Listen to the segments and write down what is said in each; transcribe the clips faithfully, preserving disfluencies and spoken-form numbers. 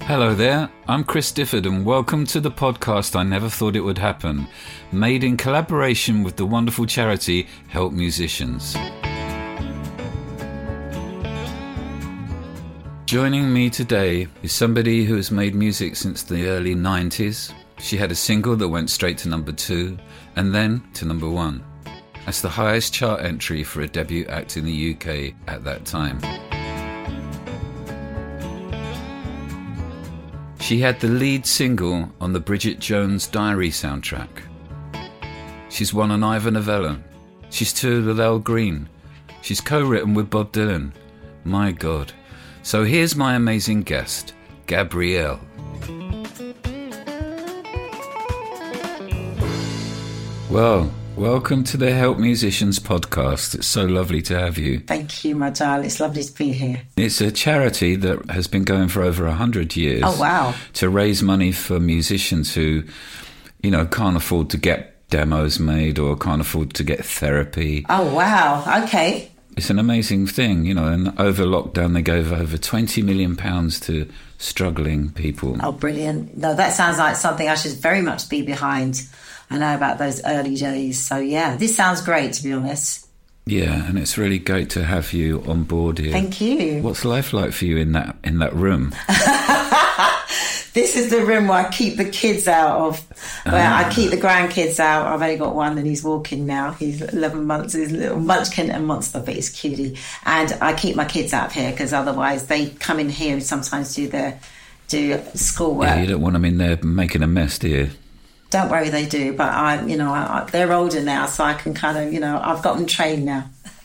Hello there, I'm Chris Difford and welcome to the podcast I Never Thought It Would Happen, made in collaboration with the wonderful charity Help Musicians. Joining me today is somebody who has made music since the early nineties. She had a single that went straight to number two and then to number one. That's the highest chart entry for a debut act in the U K at that time. She had the lead single on the Bridget Jones' Diary soundtrack. She's won an Ivor Novello. She's toured with Al Green. She's co-written with Bob Dylan. My God. So here's my amazing guest, Gabrielle. Well, welcome to the Help Musicians podcast. It's so lovely to have you. Thank you, my darling. It's lovely to be here. It's a charity that has been going for over one hundred years. Oh, wow. To raise money for musicians who, you know, can't afford to get demos made or can't afford to get therapy. Oh, wow. Okay. It's an amazing thing, you know, and over lockdown they gave over twenty million pounds to struggling people. Oh, brilliant. No, that sounds like something I should very much be behind. I know about those early days. So, yeah, this sounds great, to be honest. Yeah, and it's really great to have you on board here. Thank you. What's life like for you in that in that room? This is the room where I keep the kids out of, where ah. I keep the grandkids out. I've only got one and he's walking now. He's eleven months. He's a little munchkin and monster, but he's cutie. And I keep my kids out of here because otherwise they come in here and sometimes do their do schoolwork. Yeah, you don't want them in there making a mess, do you? Don't worry, they do. But I, you know, I, they're older now, so I can kind of, you know, I've got them trained now.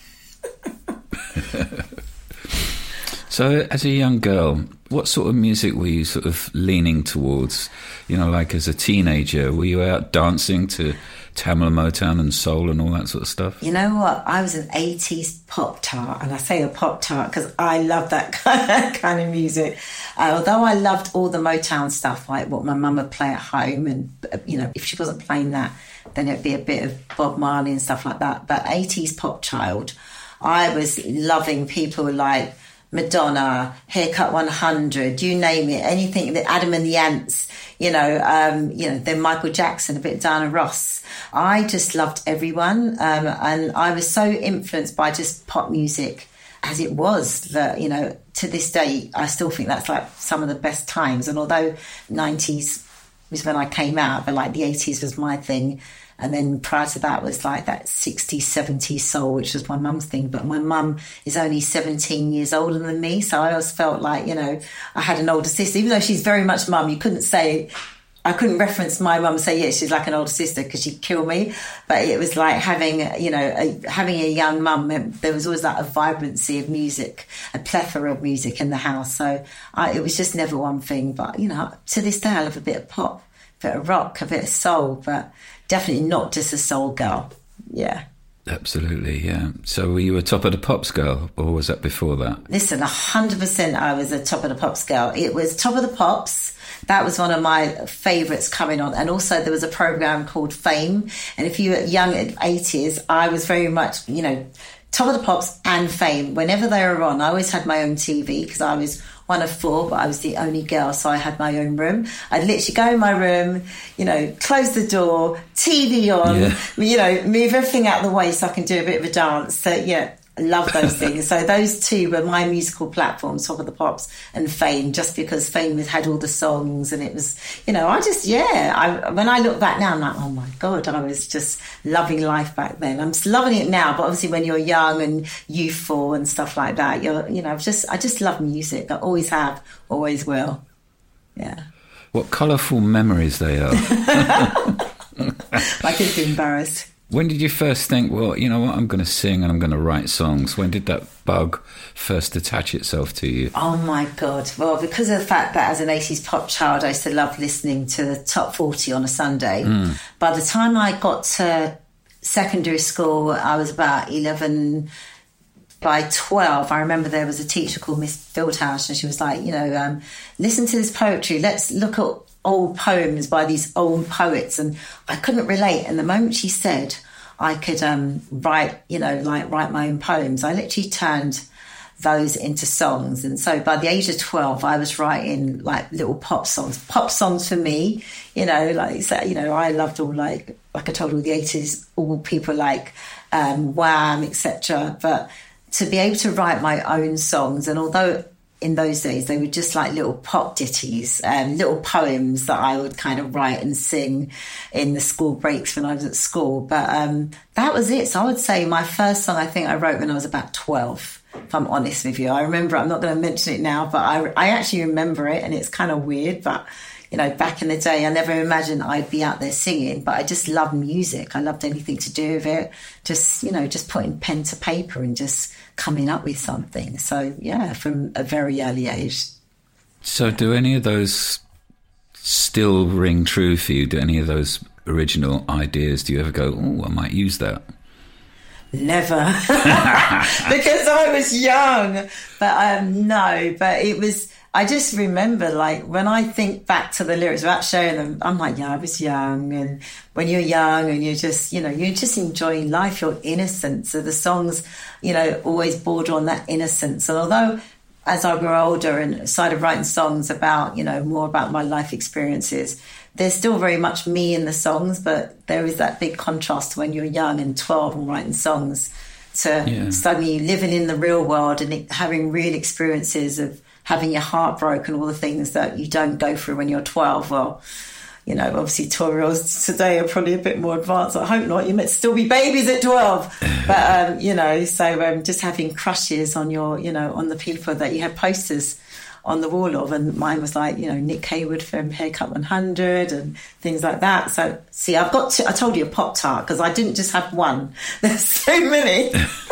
So, as a young girl, what sort of music were you sort of leaning towards? You know, like as a teenager, were you out dancing to Tamla Motown and soul and all that sort of stuff? You know what? I was an eighties pop tart, and I say a pop tart because I love that kind of, kind of music. Uh, although I loved all the Motown stuff, like what my mum would play at home, and you know, if she wasn't playing that, then it'd be a bit of Bob Marley and stuff like that. But eighties pop child, I was loving people like Madonna, Haircut one hundred, you name it, anything, the Adam and the Ants, you know, um, you know, then Michael Jackson, a bit Diana Ross. I just loved everyone, um, and I was so influenced by just pop music as it was that, you know, to this day, I still think that's like some of the best times. And although nineties was when I came out, but like the eighties was my thing. And then prior to that was like that sixties, seventies soul, which was my mum's thing. But my mum is only seventeen years older than me. So I always felt like, you know, I had an older sister. Even though she's very much mum, you couldn't say, I couldn't reference my mum and say, yeah, she's like an older sister because she'd kill me. But it was like having, you know, a, having a young mum. There was always like a vibrancy of music, a plethora of music in the house. So I, it was just never one thing. But, you know, to this day, I love a bit of pop, a bit of rock, a bit of soul, but definitely not just a soul girl. Yeah. Absolutely, yeah. So were you a Top of the Pops girl, or was that before that? Listen, one hundred percent I was a Top of the Pops girl. It was Top of the Pops. That was one of my favourites coming on. And also there was a programme called Fame. And if you were young at eighties, I was very much, you know, Top of the Pops and Fame. Whenever they were on, I always had my own T V because I was one of four, but I was the only girl, so I had my own room. I'd literally go in my room, you know, close the door, T V on, yeah. you know, move everything out of the way so I can do a bit of a dance. So, yeah, I love those things. So those two were my musical platforms, Top of the Pops and Fame, just because Fame had all the songs and it was, you know, I just, yeah, I, when I look back now, I'm like, oh my God, I was just loving life back then. I'm loving it now, but obviously when you're young and youthful and stuff like that, you're, you know, I've just, I just love music. I always have, always will. Yeah. What colourful memories they are. I could be embarrassed. When did you first think, well, you know what, I'm going to sing and I'm going to write songs? When did that bug first attach itself to you? Oh, my God. Well, because of the fact that as an eighties pop child, I used to love listening to the top forty on a Sunday. Mm. By the time I got to secondary school, I was about eleven. By twelve, I remember there was a teacher called Miss Fieldhouse, and she was like, you know, um, listen to this poetry. Let's look at old poems by these old poets. And I couldn't relate. And the moment she said I could um, write, you know, like write my own poems, I literally turned those into songs. And so by the age of twelve, I was writing like little pop songs, pop songs for me, you know, like, so, you know, I loved all like, like I told all the eighties, all people like um, Wham, et cetera. But to be able to write my own songs, and although in those days they were just like little pop ditties, um, little poems that I would kind of write and sing in the school breaks when I was at school. But um, that was it. So I would say my first song I think I wrote when I was about twelve, if I'm honest with you. I remember, I'm not going to mention it now, but I, I actually remember it, and it's kind of weird, but you know, back in the day, I never imagined I'd be out there singing, but I just loved music. I loved anything to do with it. Just, you know, just putting pen to paper and just coming up with something. So, yeah, from a very early age. So do any of those still ring true for you? Do any of those original ideas, do you ever go, oh, I might use that? Never. Because I was young. But um, no, but it was... I just remember, like, when I think back to the lyrics without showing them, I'm like, yeah, I was young. And when you're young and you're just, you know, you're just enjoying life, your innocence. So the songs, you know, always border on that innocence. And although as I grew older and started writing songs about, you know, more about my life experiences, there's still very much me in the songs, but there is that big contrast to when you're young and twelve and writing songs to yeah. suddenly living in the real world and having real experiences of having your heart broken, all the things that you don't go through when you're twelve. Well, you know, obviously twelve-year-olds today are probably a bit more advanced. I hope not. You might still be babies at twelve. But, um, you know, so um, just having crushes on your, you know, on the people that you have posters on the wall of. And mine was like, you know, Nick Hayward from Haircut one hundred and things like that. So, see, I've got to, I told you a Pop-Tart because I didn't just have one. There's so many.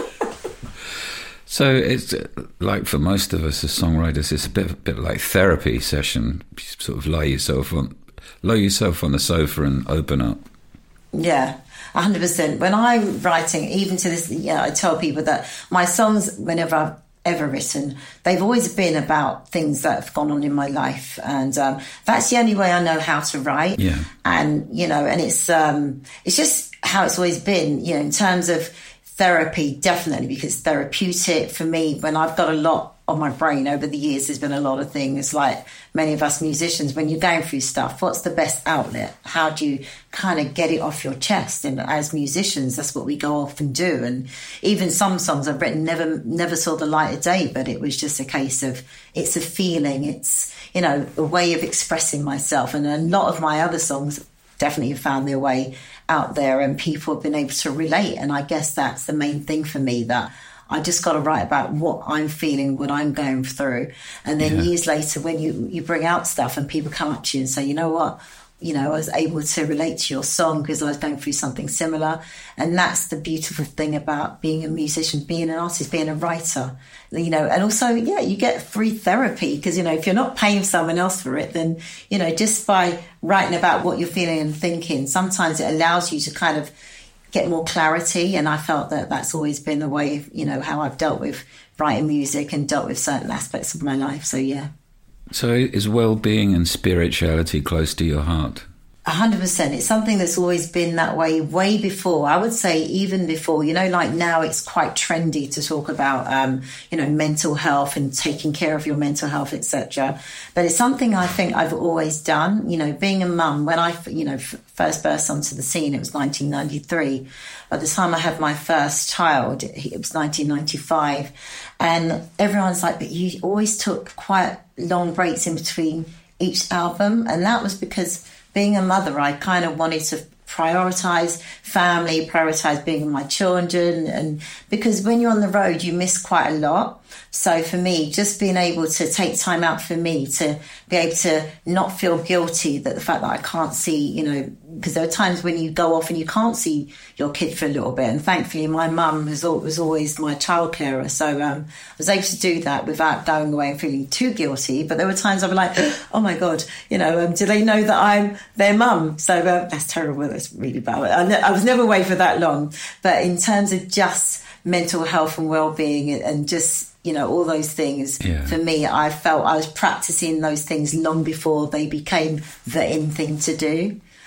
So it's like for most of us as songwriters, it's a bit, a bit like therapy session. You sort of lay yourself on, lay yourself on the sofa and open up. Yeah, one hundred percent. When I'm writing, even to this, yeah, I tell people that my songs, whenever I've ever written, they've always been about things that have gone on in my life, and um, that's the only way I know how to write. Yeah, and you know, and it's um, it's just how it's always been. You know, in terms of therapy, definitely, because therapeutic for me, when I've got a lot on my brain over the years, there's been a lot of things like many of us musicians, when you're going through stuff, what's the best outlet? How do you kind of get it off your chest? And as musicians, that's what we go off and do. And even some songs I've written never, never saw the light of day, but it was just a case of, it's a feeling. It's, you know, a way of expressing myself. And a lot of my other songs definitely have found their way out there and people have been able to relate. And I guess that's the main thing for me, that I just got to write about what I'm feeling, what I'm going through. And then yeah. years later, when you, you bring out stuff and people come up to you and say, you know what, you know, I was able to relate to your song because I was going through something similar. And that's the beautiful thing about being a musician, being an artist, being a writer, you know. And also, yeah, you get free therapy because, you know, if you're not paying someone else for it, then, you know, just by writing about what you're feeling and thinking, sometimes it allows you to kind of get more clarity. And I felt that that's always been the way, you know, how I've dealt with writing music and dealt with certain aspects of my life. So, yeah. So is well-being and spirituality close to your heart? A hundred percent. It's something that's always been that way way before. I would say even before, you know, like now it's quite trendy to talk about, um, you know, mental health and taking care of your mental health, et cetera. But it's something I think I've always done. You know, being a mum, when I, you know, f- first burst onto the scene, it was nineteen ninety-three. By the time I had my first child, it was nineteen ninety-five. And everyone's like, but you always took quite long breaks in between each album. And that was because being a mother, I kind of wanted to prioritise family, prioritise being with my children. And because when you're on the road, you miss quite a lot. So for me, just being able to take time out for me to be able to not feel guilty that the fact that I can't see, you know, because there are times when you go off and you can't see your kid for a little bit. And thankfully, my mum was, was always my child carer. So um, I was able to do that without going away and feeling too guilty. But there were times I'd be like, oh my God, you know, um, do they know that I'm their mum? So uh, that's terrible. That's really bad. I, ne- I was never away for that long. But in terms of just mental health and well-being and just, you know, all those things, yeah. for me, I felt I was practicing those things long before they became the in thing to do.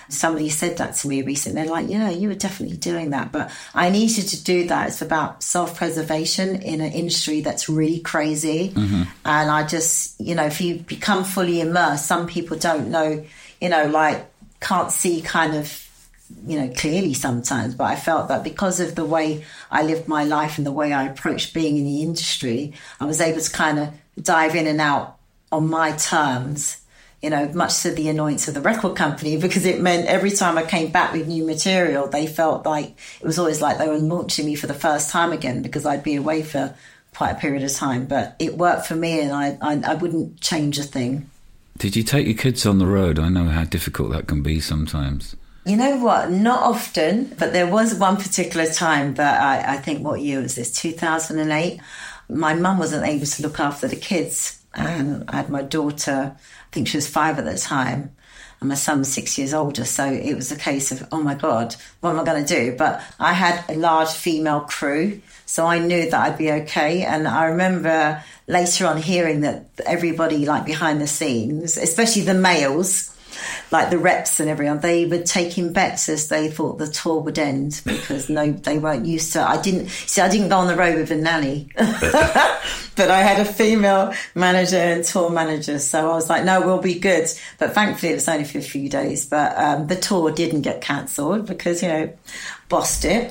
Somebody said that to me recently. They're like, yeah, you were definitely doing that. But I needed to do that. It's about self-preservation in an industry that's really crazy. Mm-hmm. And I just, you know, if you become fully immersed, some people don't know, you know, like can't see kind of, you know, clearly sometimes. But I felt that because of the way I lived my life and the way I approached being in the industry, I was able to kind of dive in and out on my terms, you know, much to the annoyance of the record company, because it meant every time I came back with new material, they felt like it was always like they were launching me for the first time again, because I'd be away for quite a period of time. But it worked for me, and I, I, I wouldn't change a thing. Did you take your kids on the road? I know how difficult that can be sometimes. You know what? Not often, but there was one particular time that I, I think, what year was this? two thousand eight. My mum wasn't able to look after the kids, and I had my daughter, I think she was five at the time, and my son was six years older. So it was a case of, oh my God, what am I going to do? But I had a large female crew, so I knew that I'd be okay. And I remember later on hearing that everybody, like behind the scenes, especially the males, like the reps and everyone, they were taking bets as they thought the tour would end, because no, they weren't used to it. I didn't see. I didn't go on the road with a nanny, but I had a female manager and tour manager, so I was like, no, we'll be good. But thankfully, it was only for a few days. But um, the tour didn't get cancelled because, you know, bossed it.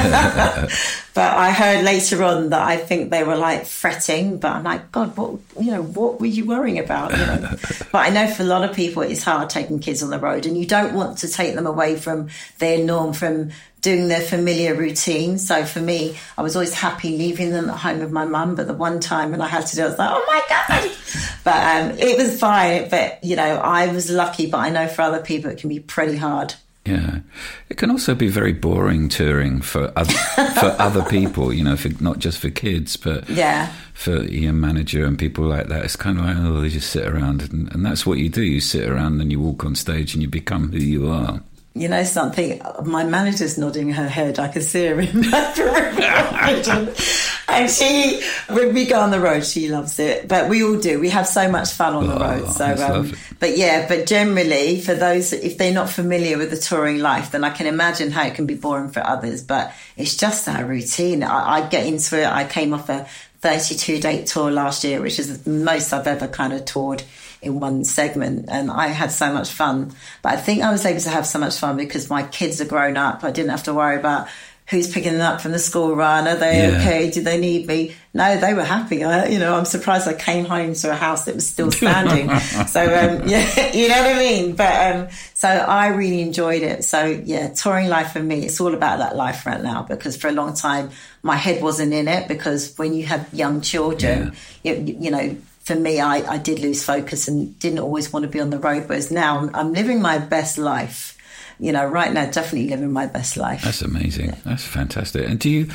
But I heard later on that I think they were like fretting, but I'm like, God, what, you know, what were you worrying about? You know? But I know for a lot of people it's hard taking kids on the road, and you don't want to take them away from their norm, from doing their familiar routine. So for me, I was always happy leaving them at home with my mum, but the one time when I had to do it, I was like, oh my God. But um, it was fine. But, you know, I was lucky, but I know for other people it can be pretty hard. Yeah, it can also be very boring touring for other, for other people, you know, for, not just for kids, but yeah. for your manager and people like that. It's kind of like, oh, they just sit around, and, and that's what you do. You sit around and you walk on stage and you become who you are. You know something? My manager's nodding her head. I can see her in my peripheral. And she, when we go on the road, she loves it. But we all do. We have so much fun on the road. Oh, so, um, but yeah, but generally, for those, if they're not familiar with the touring life, then I can imagine how it can be boring for others. But it's just our routine. I, I get into it. I came off a thirty-two date tour last year, which is the most I've ever kind of toured in one segment, and I had so much fun. But I think I was able to have so much fun because my kids are grown up. I didn't have to worry about who's picking them up from the school run. Are they yeah. okay? Do they need me? No, they were happy. I, you know, I'm surprised I came home to a house that was still standing. so, um, yeah, you know what I mean? But um, so I really enjoyed it. So, yeah, touring life for me, it's all about that life right now, because for a long time, my head wasn't in it, because when you have young children, yeah. you, you know, for me, I, I did lose focus and didn't always want to be on the road. Whereas now I'm, I'm living my best life. You know, right now, definitely living my best life. That's amazing. Yeah. That's fantastic. And do you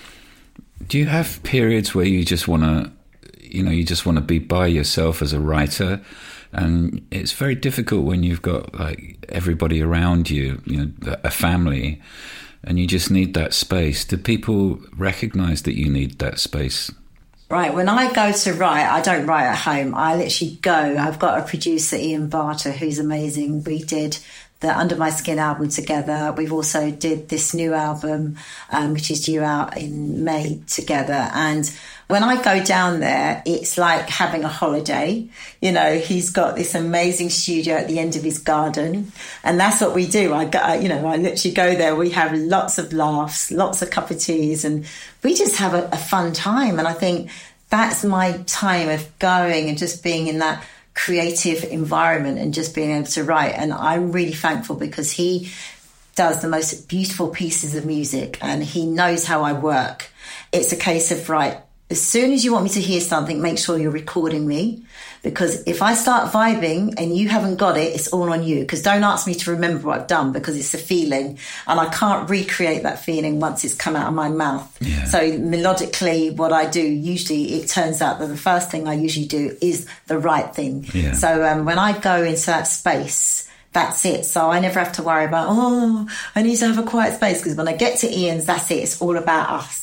do you have periods where you just want to, you know, you just want to be by yourself as a writer? And it's very difficult when you've got like everybody around you, you know, a family, and you just need that space. Do people recognise that you need that space? Right, when I go to write, I don't write at home. I literally go. I've got a producer, Ian Barter, who's amazing. We did the Under My Skin album together. We've also did this new album, um, which is due out in May, together. And when I go down there, it's like having a holiday. You know, he's got this amazing studio at the end of his garden, and that's what we do. I go, you know, I literally go there. We have lots of laughs, lots of cup of teas, and we just have a, a fun time. And I think that's my time of going and just being in that creative environment and just being able to write. And I'm really thankful because he does the most beautiful pieces of music and he knows how I work. It's a case of, right, as soon as you want me to hear something, make sure you're recording me, because if I start vibing and you haven't got it, it's all on you. Because don't ask me to remember what I've done, because it's a feeling and I can't recreate that feeling once it's come out of my mouth. Yeah. So melodically, what I do, usually it turns out that the first thing I usually do is the right thing. Yeah. So um, when I go into that space, that's it. So I never have to worry about, oh, I need to have a quiet space, because when I get to Ian's, that's it. It's all about us.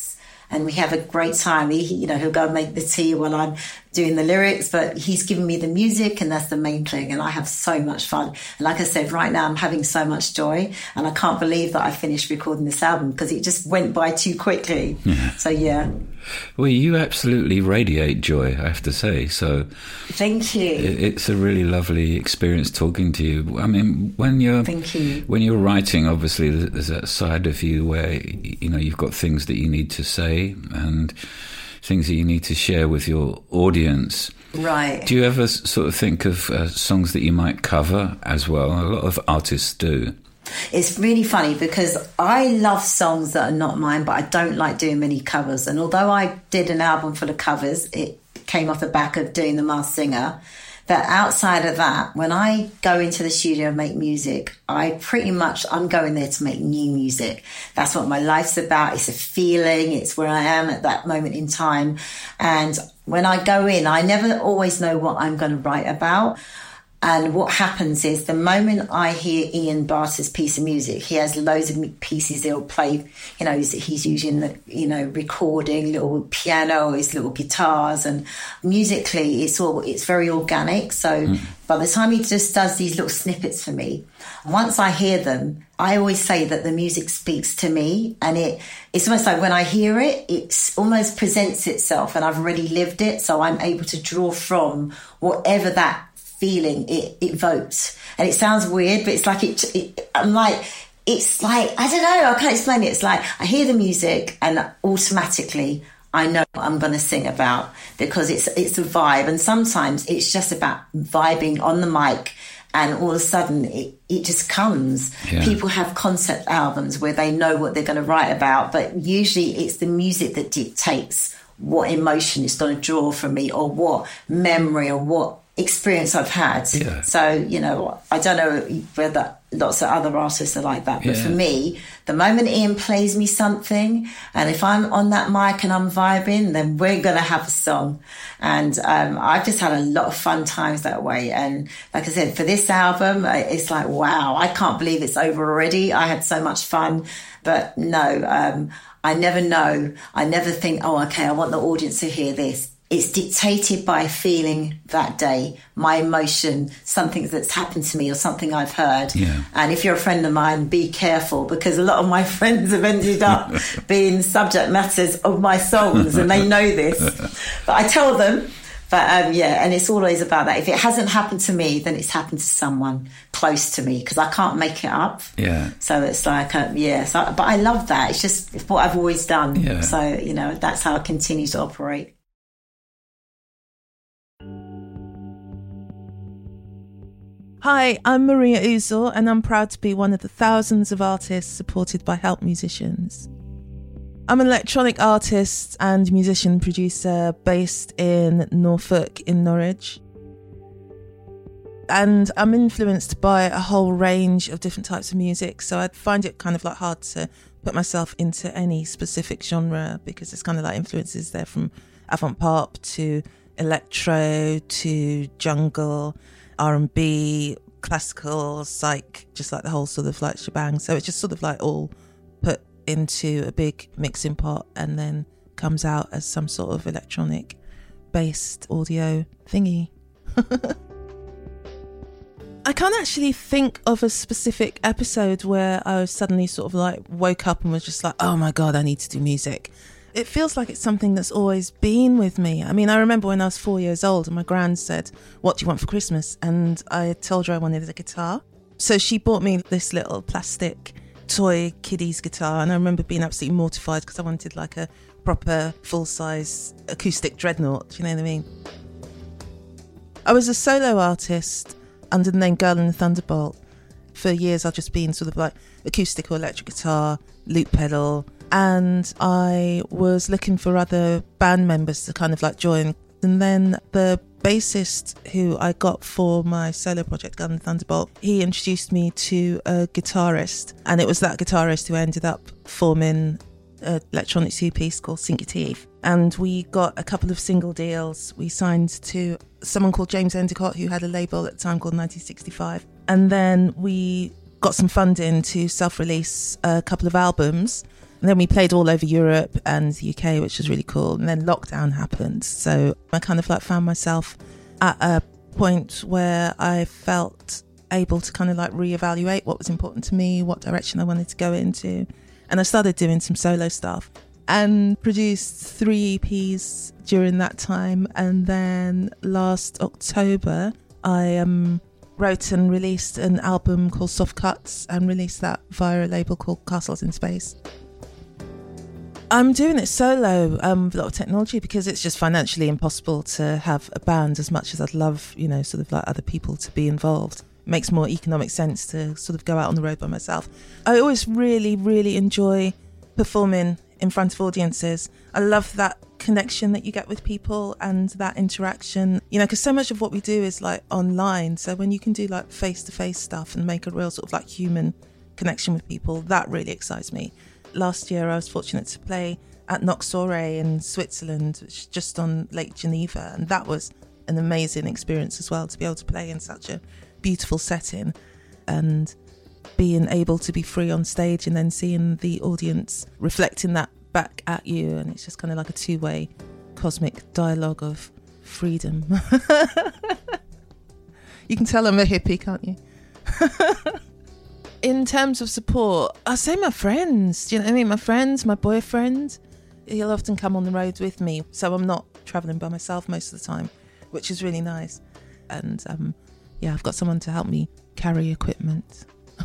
and we have a great time. He, you know, he'll go and make the tea while I'm doing the lyrics, but he's given me the music, and that's the main thing. And I have so much fun. And like I said, right now I'm having so much joy, and I can't believe that I finished recording this album because it just went by too quickly. Yeah. So yeah. Well, you absolutely radiate joy, I have to say. So thank you. It's a really lovely experience talking to you. I mean, when you're thank you. When you're writing, obviously there's that side of you where, you know, you've got things that you need to say and things that you need to share with your audience. Right. Do you ever sort of think of uh, songs that you might cover as well? A lot of artists do. It's really funny because I love songs that are not mine, but I don't like doing many covers. And although I did an album full of covers, it came off the back of doing The Masked Singer. But outside of that, when I go into the studio and make music, I pretty much, I'm going there to make new music. That's what my life's about. It's a feeling. It's where I am at that moment in time. And when I go in, I never always know what I'm going to write about. And what happens is the moment I hear Ian Barter's piece of music, he has loads of pieces he'll play. You know, he's, he's using the, you know, recording, little piano, his little guitars, and musically it's all, it's very organic. So mm. by the time he just does these little snippets for me, once I hear them, I always say that the music speaks to me, and it, it's almost like when I hear it, it almost presents itself, and I've already lived it. So I'm able to draw from whatever that feeling it evokes. And it sounds weird, but it's like it, it I'm like it's like I don't know, I can't explain it. It's like I hear the music and automatically I know what I'm going to sing about, because it's it's a vibe. And sometimes it's just about vibing on the mic, and all of a sudden it, it just comes. Yeah. People have concept albums where they know what they're going to write about, but usually it's the music that dictates what emotion it's going to draw from me, or what memory, or what experience I've had. Yeah. So, you know, I don't know whether lots of other artists are like that, but yeah. for me, the moment Ian plays me something, and if I'm on that mic and I'm vibing, then we're going to have a song. And um, I've just had a lot of fun times that way. And like I said, for this album, it's like, wow, I can't believe it's over already. I had so much fun. But no, um, I never know. I never think, oh, okay, I want the audience to hear this. It's dictated by a feeling that day, my emotion, something that's happened to me or something I've heard. Yeah. And if you're a friend of mine, be careful, because a lot of my friends have ended up being subject matters of my songs, and they know this. But I tell them. But um, yeah, and it's always about that. If it hasn't happened to me, then it's happened to someone close to me, because I can't make it up. Yeah. So it's like, uh, yeah. So, but I love that. It's just it's what I've always done. Yeah. So, you know, that's how I continue to operate. Hi, I'm Maria Uzel, and I'm proud to be one of the thousands of artists supported by Help Musicians. I'm an electronic artist and musician producer based in Norfolk in Norwich. And I'm influenced by a whole range of different types of music, so I find it kind of like hard to put myself into any specific genre, because there's kind of like influences there from avant-pop to electro to jungle, R and B, classical, psych, just like the whole sort of like shebang. So it's just sort of like all put into a big mixing pot and then comes out as some sort of electronic based audio thingy. I can't actually think of a specific episode where I suddenly sort of like woke up and was just like, oh my God, I need to do music. It feels like it's something that's always been with me. I mean, I remember when I was four years old and my gran said, what do you want for Christmas? And I told her I wanted a guitar. So she bought me this little plastic toy kiddies guitar. And I remember being absolutely mortified because I wanted like a proper full-size acoustic dreadnought. Do you know what I mean? I was a solo artist under the name Girl in the Thunderbolt. For years, I've just been sort of like acoustic or electric guitar, loop pedal. And I was looking for other band members to kind of like join. And then the bassist who I got for my solo project, Gun and Thunderbolt, he introduced me to a guitarist. And it was that guitarist who ended up forming an electronic two-piece called Sink Your Teeth. And we got a couple of single deals. We signed to someone called James Endicott, who had a label at the time called nineteen sixty-five. And then we got some funding to self-release a couple of albums. And then we played all over Europe and the U K, which was really cool. And then lockdown happened. So I kind of like found myself at a point where I felt able to kind of like reevaluate what was important to me, what direction I wanted to go into. And I started doing some solo stuff and produced three E Ps during that time. And then last October, I um, wrote and released an album called Soft Cuts and released that via a label called Castles in Space. I'm doing it solo um, with a lot of technology because it's just financially impossible to have a band as much as I'd love, you know, sort of like other people to be involved. It makes more economic sense to sort of go out on the road by myself. I always really, really enjoy performing in front of audiences. I love that connection that you get with people and that interaction, you know, because so much of what we do is like online. So when you can do like face-to-face stuff and make a real sort of like human connection with people, that really excites me. Last year I was fortunate to play at Noxore in Switzerland, which is just on Lake Geneva, and that was an amazing experience as well, to be able to play in such a beautiful setting and being able to be free on stage and then seeing the audience reflecting that back at you, and it's just kind of like a two-way cosmic dialogue of freedom. You can tell I'm a hippie, can't you? In terms of support, I say my friends. Do you know what I mean? My friends, my boyfriend, he'll often come on the road with me, so I'm not travelling by myself most of the time, which is really nice. And um, yeah, I've got someone to help me carry equipment.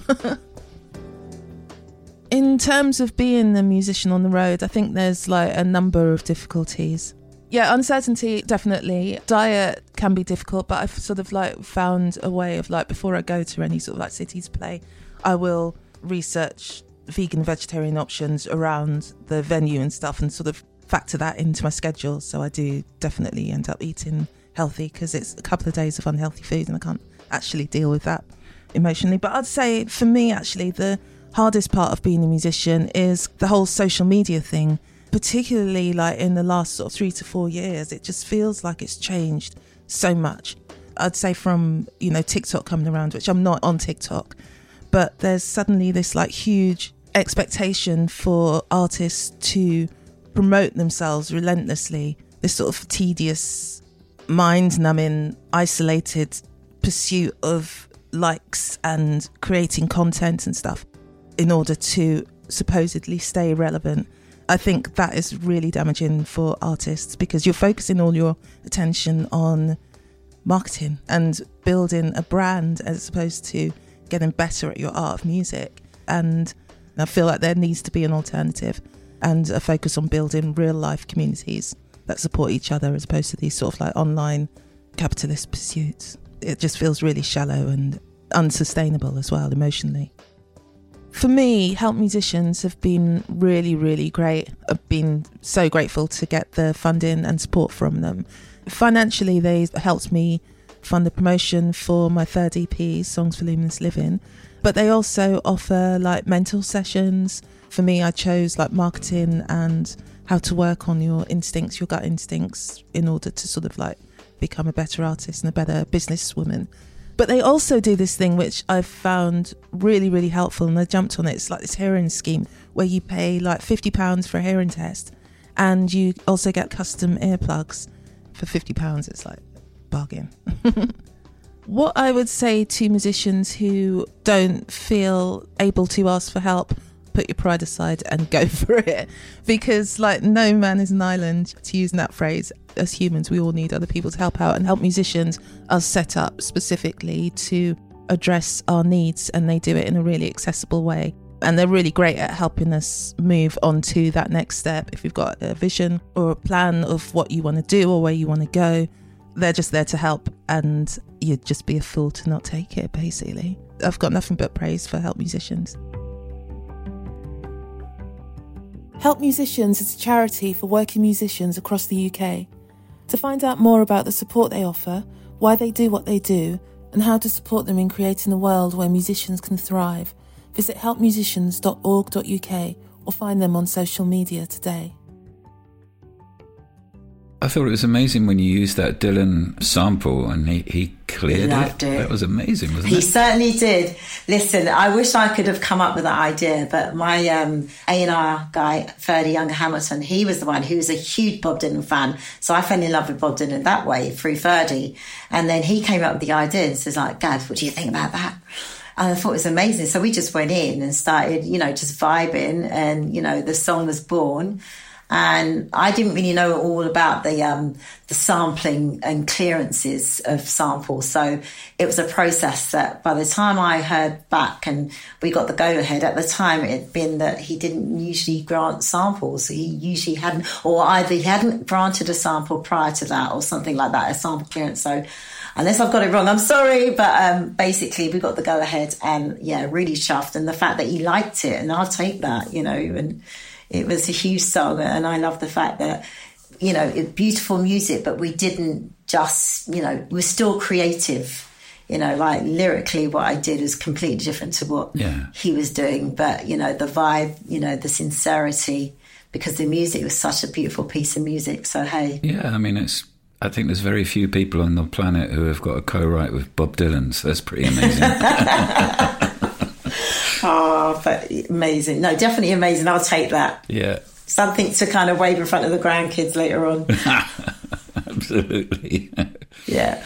In terms of being a musician on the road, I think there's like a number of difficulties. Yeah, uncertainty, definitely. Diet can be difficult, but I've sort of like found a way of like, before I go to any sort of like city to play, I will research vegan, vegetarian options around the venue and stuff and sort of factor that into my schedule. So I do definitely end up eating healthy because it's a couple of days of unhealthy food and I can't actually deal with that emotionally. But I'd say for me, actually, the hardest part of being a musician is the whole social media thing, particularly like in the last sort of three to four years. It just feels like it's changed so much. I'd say from, you know, TikTok coming around, which I'm not on TikTok, but there's suddenly this like huge expectation for artists to promote themselves relentlessly, this sort of tedious, mind-numbing, isolated pursuit of likes and creating content and stuff in order to supposedly stay relevant. I think that is really damaging for artists because you're focusing all your attention on marketing and building a brand as opposed to getting better at your art of music. And I feel like there needs to be an alternative and a focus on building real life communities that support each other as opposed to these sort of like online capitalist pursuits. It just feels really shallow and unsustainable as well emotionally. For me, Help Musicians have been really, really great. I've been so grateful to get the funding and support from them. Financially, they helped me fund the promotion for my third E P, Songs for Luminous Living. But they also offer like mental sessions. For me, I chose like marketing and how to work on your instincts, your gut instincts, in order to sort of like become a better artist and a better businesswoman. But they also do this thing which I've found really, really helpful, and I jumped on it. It's like this hearing scheme where you pay like fifty pounds for a hearing test and you also get custom earplugs for fifty pounds. It's like bargain. What I would say to musicians who don't feel able to ask for help, put your pride aside and go for it, because like no man is an island, to use that phrase. As humans, we all need other people to help out, and Help Musicians are set up specifically to address our needs, and they do it in a really accessible way, and they're really great at helping us move on to that next step. If you've got a vision or a plan of what you want to do or where you want to go, they're just there to help, and you'd just be a fool to not take it, basically. I've got nothing but praise for Help Musicians. Help Musicians is a charity for working musicians across the U K. To find out more about the support they offer, why they do what they do, and how to support them in creating a world where musicians can thrive, visit help musicians dot org dot U K or find them on social media today. I thought it was amazing when you used that Dylan sample and he, he cleared Loved it. it. That was amazing, wasn't He it? certainly did. Listen, I wish I could have come up with that idea, but my um, A and R guy, Ferdy Younger Hamilton, he was the one who was a huge Bob Dylan fan. So I fell in love with Bob Dylan that way through Ferdy. And then he came up with the idea and says, like, Gav, what do you think about that? And I thought it was amazing. So we just went in and started, you know, just vibing, and, you know, the song was born. And I didn't really know all about the um, the sampling and clearances of samples. So it was a process that by the time I heard back and we got the go-ahead, at the time it had been that he didn't usually grant samples. He usually hadn't, or either he hadn't granted a sample prior to that or something like that, a sample clearance. So unless I've got it wrong, I'm sorry. But um, basically we got the go-ahead, and, yeah, really chuffed. And the fact that he liked it, and I'll take that, you know, and it was a huge song, and I love the fact that, you know, it, beautiful music, but we didn't just, you know, we're still creative. You know, like lyrically what I did was completely different to what yeah. he was doing. But, you know, the vibe, you know, the sincerity, because the music was such a beautiful piece of music. So, hey. Yeah, I mean, it's. I think there's very few people on the planet who have got a co-write with Bob Dylan, so that's pretty amazing. Oh, but amazing. No, definitely amazing. I'll take that. Yeah. Something to kind of wave in front of the grandkids later on. Absolutely. Yeah.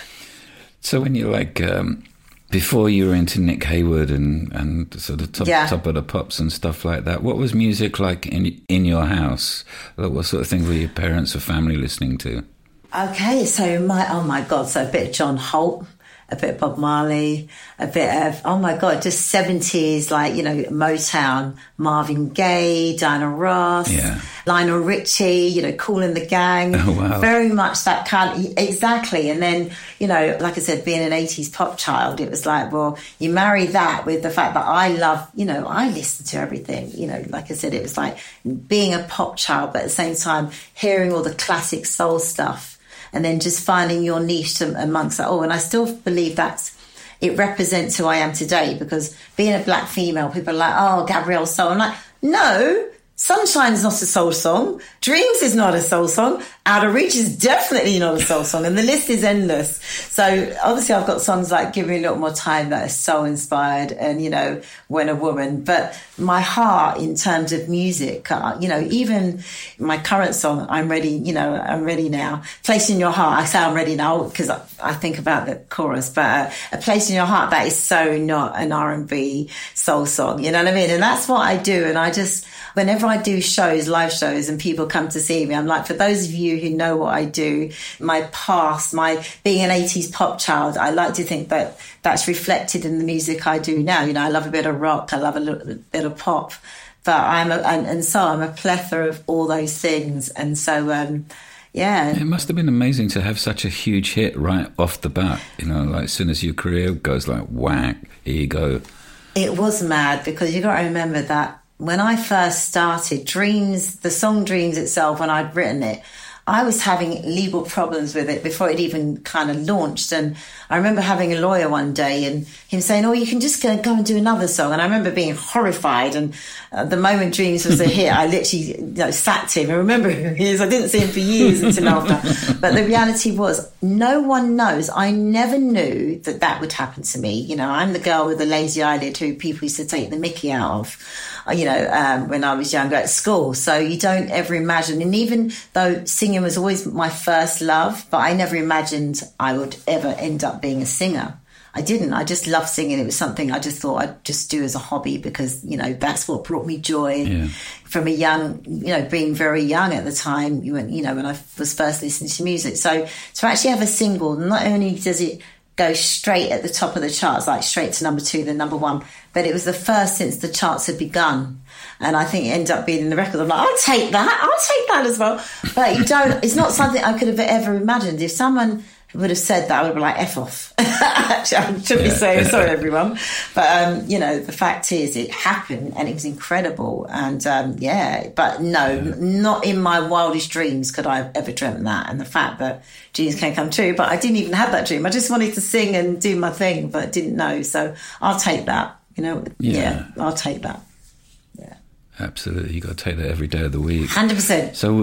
So when you're like, um, before you were into Nick Hayward and, and sort of top, Yeah. top of the pops and stuff like that, what was music like in in your house? Like, what sort of thing were your parents or family listening to? Okay, so my, oh my God, so a bit of John Holt, a bit of Bob Marley, a bit of, oh my God, just seventies, like, you know, Motown, Marvin Gaye, Diana Ross, Yeah. Lionel Richie, you know, Kool and the Gang. Oh, wow. Very much that kind, exactly. And then, you know, like I said, being an eighties pop child, it was like, well, you marry that with the fact that I love, you know, I listen to everything, you know, like I said, it was like being a pop child, but at the same time, hearing all the classic soul stuff. And then just finding your niche to, amongst that all. And I still believe that's, it represents who I am today, because being a black female, people are like, oh, Gabrielle Soul. I'm like, no, Sunshine is not a soul song. Dreams is not a soul song. Out of Reach is definitely not a soul song. And the list is endless. So obviously I've got songs like Give Me a Little More Time that are so inspired, and, you know, When a Woman. But my heart in terms of music, uh, you know, even my current song, I'm Ready, you know, I'm Ready Now. Place in Your Heart, I say I'm ready now because I, I think about the chorus, but uh, A Place in Your Heart, that is so not an R and B soul song, you know what I mean? And that's what I do. And I just, whenever I do shows, live shows, and people come to see me, I'm like, for those of you who know what I do, my past, my being an eighties pop child, I like to think that that's reflected in the music I do now. You know, I love a bit of rock, I love a little bit of pop, but I'm a, and, and so I'm a plethora of all those things. And so, um, yeah. It must have been amazing to have such a huge hit right off the bat. You know, like as soon as your career goes like whack, here you go. It was mad, because you got to remember that when I first started, Dreams, the song Dreams itself, when I'd written it, I was having legal problems with it before it even kind of launched. And I remember having a lawyer one day and him saying, oh, you can just go, go and do another song. And I remember being horrified. And uh, the moment Dreams was a hit, I literally, you know, sacked him. I remember who he is. I didn't see him for years until after. But the reality was, no one knows. I never knew that that would happen to me. You know, I'm the girl with the lazy eyelid who people used to take the mickey out of, you know, um, when I was younger at school. So you don't ever imagine. And even though singing was always my first love, but I never imagined I would ever end up being a singer. I didn't. I just loved singing. It was something I just thought I'd just do as a hobby, because, you know, that's what brought me joy. Yeah. From a young, you know, being very young at the time, you know, when I was first listening to music. So to actually have a single, not only does it go straight at the top of the charts, like straight to number two, then number one, but it was the first since the charts had begun. And I think it ended up being in the record. I'm like, I'll take that. I'll take that as well. But you don't, it's not something I could have ever imagined. If someone would have said that, I would be like, F off. Actually, I should be saying sorry, everyone. But, um, you know, the fact is it happened and it was incredible. And, um, yeah, but no, yeah. not in my wildest dreams could I have ever dreamt that. And the fact that dreams can come true, but I didn't even have that dream. I just wanted to sing and do my thing, but didn't know. So I'll take that, you know, yeah, yeah I'll take that. Yeah. Absolutely. You got to take that every day of the week. one hundred percent. So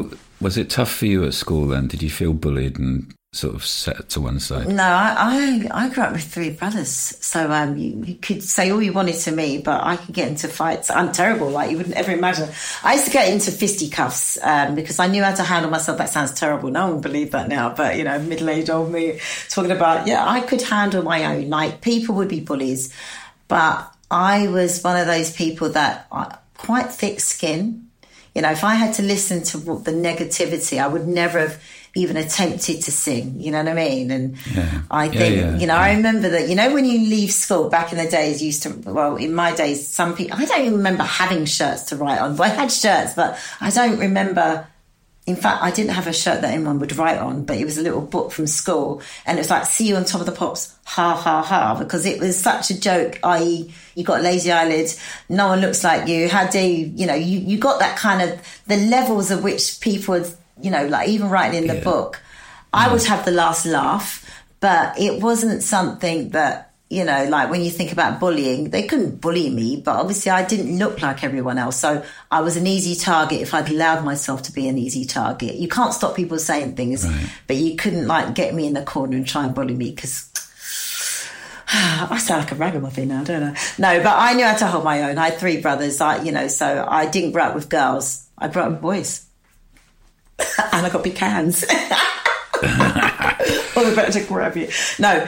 Was it tough for you at school then? Did you feel bullied and sort of set to one side? No, I, I, I grew up with three brothers. So um, you, you could say all you wanted to me, but I could get into fights. I'm terrible, like you wouldn't ever imagine. I used to get into fisticuffs um, because I knew how to handle myself. That sounds terrible. No one would believe that now. But, you know, middle-aged old me talking about, yeah, I could handle my own. Like, people would be bullies. But I was one of those people that uh, quite thick skin. You know, if I had to listen to the negativity, I would never have even attempted to sing, you know what I mean? And yeah. I think, yeah, yeah, you know, yeah. I remember that, you know, when you leave school back in the days, used to, well, in my days, some people, I don't even remember having shirts to write on. Well, I had shirts, but I don't remember. In fact, I didn't have a shirt that anyone would write on, but it was a little book from school. And it was like, see you on top of the pops, ha, ha, ha, because it was such a joke, that is, you got lazy eyelids, no one looks like you, how dare you, you know, you, you got that kind of, the levels of which people would, you know, like even writing in the yeah. book, I yeah. would have the last laugh, but it wasn't something that, you know, like when you think about bullying, they couldn't bully me, but obviously I didn't look like everyone else. So I was an easy target if I'd allowed myself to be an easy target. You can't stop people saying things, right. but you couldn't like get me in the corner and try and bully me because I sound like a ragamuffin now, don't I? No, but I knew how to hold my own. I had three brothers, I, you know, so I didn't grow up with girls. I grew up with boys. And I got big hands. Well, they're better to grab you. No.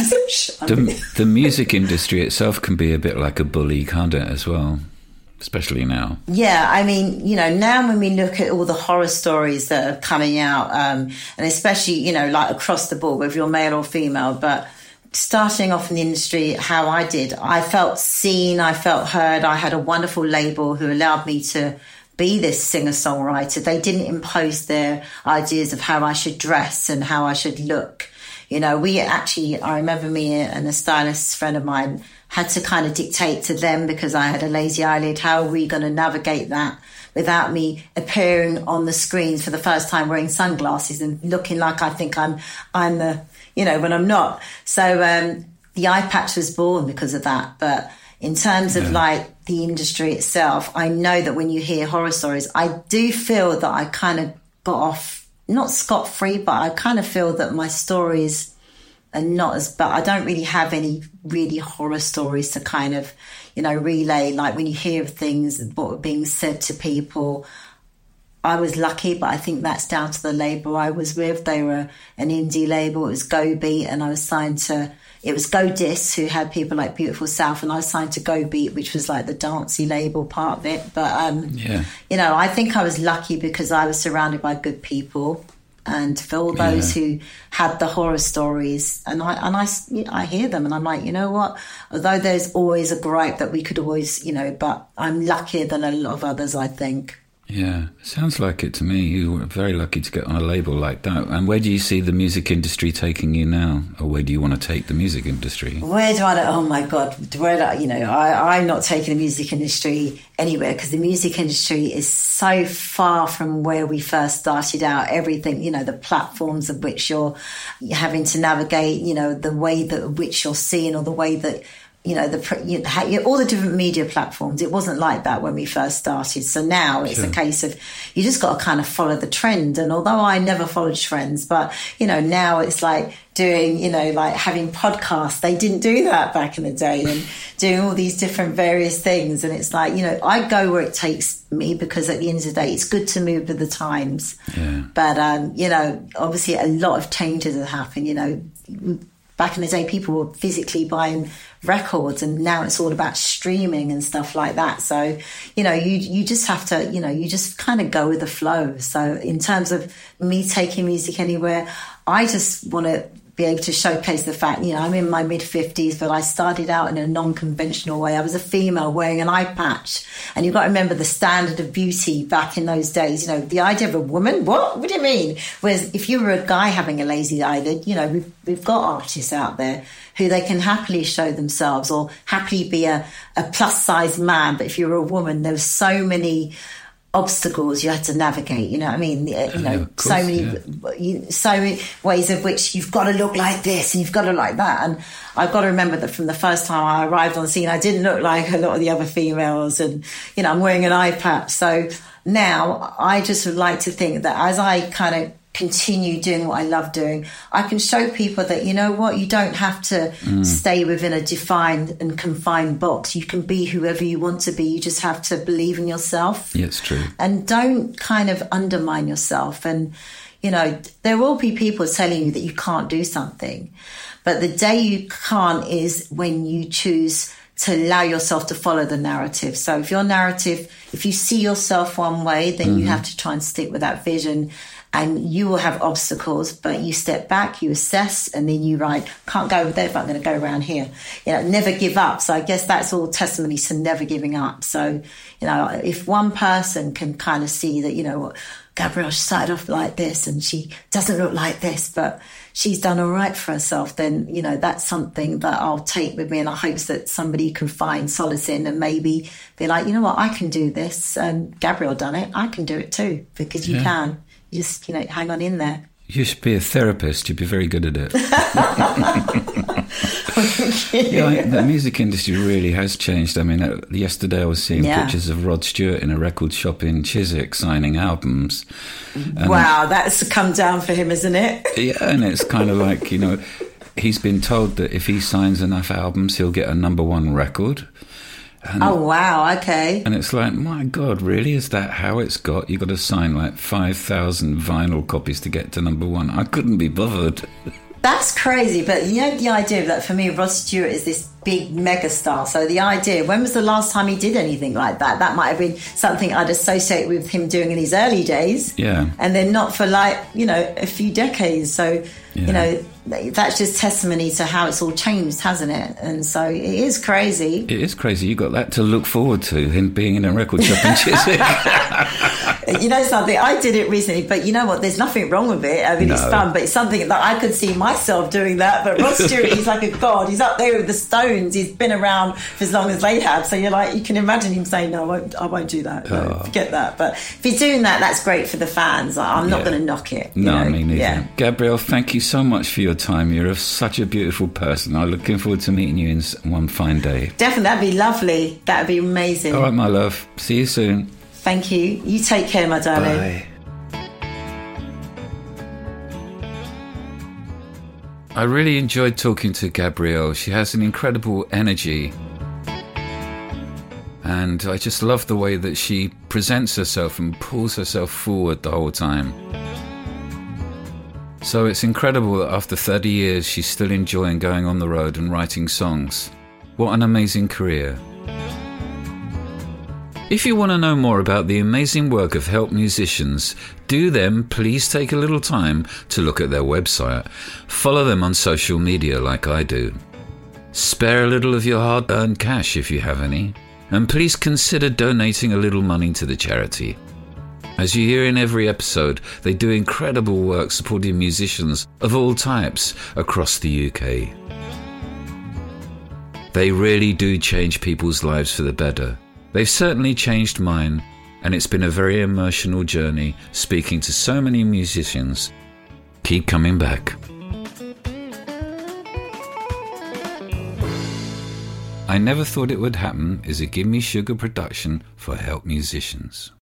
the, the music industry itself can be a bit like a bully, can't it, as well? Especially now. Yeah, I mean, you know, now when we look at all the horror stories that are coming out, um, and especially, you know, like across the board, whether you're male or female, but starting off in the industry, how I did, I felt seen, I felt heard. I had a wonderful label who allowed me to be this singer-songwriter. They didn't impose their ideas of how I should dress and how I should look. You know, we actually, I remember me and a stylist friend of mine had to kind of dictate to them because I had a lazy eyelid. How are we going to navigate that without me appearing on the screens for the first time wearing sunglasses and looking like I think I'm, I'm the, you know, when I'm not. So um, the eye patch was born because of that. But in terms of yeah. like the industry itself, I know that when you hear horror stories, I do feel that I kind of got off, not scot-free, but I kind of feel that my stories are not as, but I don't really have any really horror stories to kind of, you know, relay. Like when you hear of things, what were being said to people, I was lucky, but I think that's down to the label I was with. They were an indie label. It was Go Beat, and I was signed to, it was Go Dis, who had people like Beautiful South, and I was signed to Go Beat, which was like the dancey label part of it. But, um, yeah. you know, I think I was lucky because I was surrounded by good people. And for all those yeah. who had the horror stories, and I and I, you know, I hear them, and I'm like, you know what? Although there's always a gripe that we could always, you know, but I'm luckier than a lot of others, I think. Yeah, sounds like it to me. You were very lucky to get on a label like that. And where do you see the music industry taking you now? Or where do you want to take the music industry? Where do I, oh my God, where do I, you know, I, I'm not taking the music industry anywhere because the music industry is so far from where we first started out. Everything, you know, the platforms of which you're having to navigate, you know, the way that which you're seeing or the way that, you know, the you know, all the different media platforms. It wasn't like that when we first started. So now it's sure. a case of you just got to kind of follow the trend. And although I never followed trends, but, you know, now it's like doing, you know, like having podcasts. They didn't do that back in the day and doing all these different various things. And it's like, you know, I go where it takes me because at the end of the day, it's good to move with the times. Yeah. But, um, you know, obviously a lot of changes have happened, you know. Back in the day, people were physically buying records, and now it's all about streaming and stuff like that. So, you know, you you just have to, you know, you just kind of go with the flow. So in terms of me taking music anywhere, I just want to be able to showcase the fact, you know, I'm in my mid fifties, but I started out in a non-conventional way. I was a female wearing an eye patch. And you've got to remember the standard of beauty back in those days. You know, the idea of a woman, what? What do you mean? Whereas if you were a guy having a lazy eyelid, you know, we've, we've got artists out there who they can happily show themselves or happily be a, a plus-size man. But if you're a woman, there's so many obstacles you had to navigate. You know what I mean? You know, yeah, course, so many, yeah. you, so many ways of which you've got to look like this and you've got to like that. And I've got to remember that from the first time I arrived on scene, I didn't look like a lot of the other females, and you know, I'm wearing an eye patch. So now I just would like to think that as I kind of continue doing what I love doing, I can show people that, you know what, you don't have to mm. stay within a defined and confined box. You can be whoever you want to be. You just have to believe in yourself. Yeah, it's true. And don't kind of undermine yourself. And, you know, there will be people telling you that you can't do something. But the day you can't is when you choose to allow yourself to follow the narrative. So if your narrative, if you see yourself one way, then mm-hmm. you have to try and stick with that vision. And you will have obstacles, but you step back, you assess, and then you write, can't go over there, but I'm going to go around here. You know, never give up. So I guess that's all testimony to never giving up. So, you know, if one person can kind of see that, you know what, Gabrielle started off like this and she doesn't look like this, but she's done all right for herself, then, you know, that's something that I'll take with me, and I hope that somebody can find solace in and maybe be like, you know what, I can do this. And Gabrielle done it. I can do it too, because you yeah. can. Just, you know, hang on in there. You should be a therapist. You'd be very good at it. Yeah, I, the music industry really has changed. I mean, uh, yesterday I was seeing yeah. pictures of Rod Stewart in a record shop in Chiswick signing albums. And wow, that's come down for him, isn't it? Yeah, and it's kind of like, you know, he's been told that if he signs enough albums, he'll get a number one record. And, oh, wow, okay. And it's like, my God, really? Is that how it's got? You've got to sign like five thousand vinyl copies to get to number one. I couldn't be bothered. That's crazy. But you know, the idea that for me, Rod Stewart is this big mega star. So the idea, when was the last time he did anything like that? That might have been something I'd associate with him doing in his early days. Yeah. And then not for like, you know, a few decades. So, yeah. you know, that's just testimony to how it's all changed, hasn't it? And so it is crazy. It is crazy. You got that to look forward to, him being in a record shop in Chiswick. You know something? I did it recently, but you know what? There's nothing wrong with it. I mean, no. It's fun, but it's something that I could see myself doing that. But Rod Stewart, he's like a god. He's up there with the Stones. He's been around for as long as they have. So you're like, you can imagine him saying, no, I won't, I won't do that. No, oh. Forget that. But if he's doing that, that's great for the fans. I'm not yeah. going to knock it. No, know? I mean, yeah. Gabrielle, thank you so much for your time. You're such a beautiful person. I'm looking forward to meeting you in one fine day. Definitely. That'd be lovely. That'd be amazing. All right, my love. See you soon. Thank you. You take care, my darling. Bye. I really enjoyed talking to Gabrielle. She has an incredible energy. And I just love the way that she presents herself and pulls herself forward the whole time. So it's incredible that after thirty years, she's still enjoying going on the road and writing songs. What an amazing career. If you want to know more about the amazing work of Help Musicians, do then please take a little time to look at their website. Follow them on social media like I do. Spare a little of your hard-earned cash if you have any, and please consider donating a little money to the charity. As you hear in every episode, they do incredible work supporting musicians of all types across the U K. They really do change people's lives for the better. They've certainly changed mine, and it's been a very emotional journey speaking to so many musicians. Keep coming back. I Never Thought It Would Happen is a Gimme Sugar production for Help Musicians.